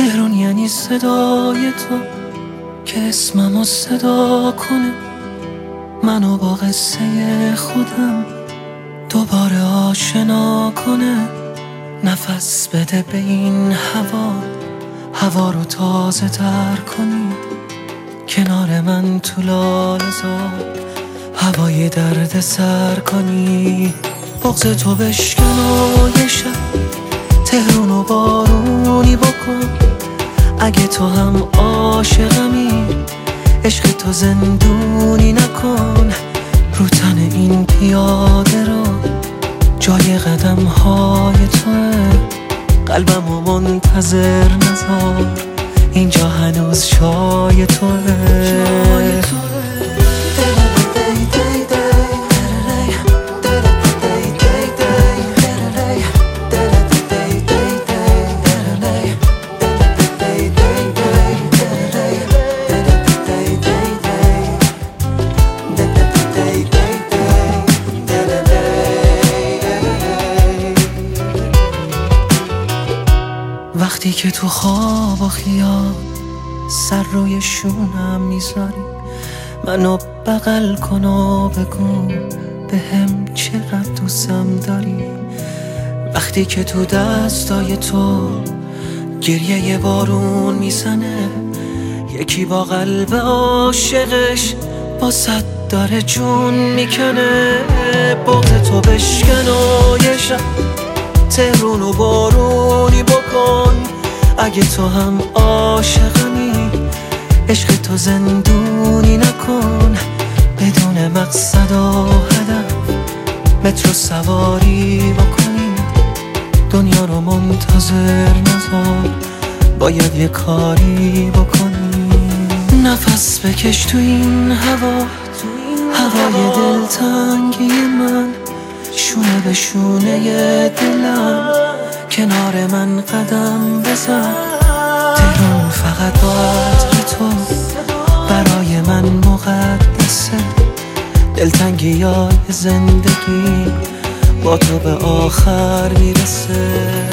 تهران یعنی صدای تو که اسممو صدا کنه، منو با قصه خودم دوباره آشنا کنه. نفس بده به این هوا رو تازه تر کنی، کنار من تو لاله‌زار هوای درد سر کنی. بغض تو بشکن و یه شب تهرونو بارونی بکن. اگه تو هم عاشقمی عشق تو زندونی نکن. رو تن این پیاده رو جای قدم های توه، قلبمو منتظر نذار اینجا هنوز شای توه. وقتی که تو خواب و خیال سر روی شونم میذاری، منو بغل کن و بگو بهم چقدر دوستم داری. وقتی که تو دستای تو گریه یه بارون میزنه، یکی با قلب عاشقش با صد داره جون میکنه. بغض تو بشکن و یه شب تهرون و بارونی بکن. اگه تو هم عاشقمی عشق تو زندونی نکن. بدون مقصد و هدف مترو سواری بکنی، دنیا رو منتظر نذار باید یه کاری بکنی. نفس بکش تو این هوای دلتنگی من، شونه به شونه دلم کنار من قدم بزن. تهران فقط با عطر تو برای من مقدسه، دلتنگی های زندگی با تو به آخر میرسه.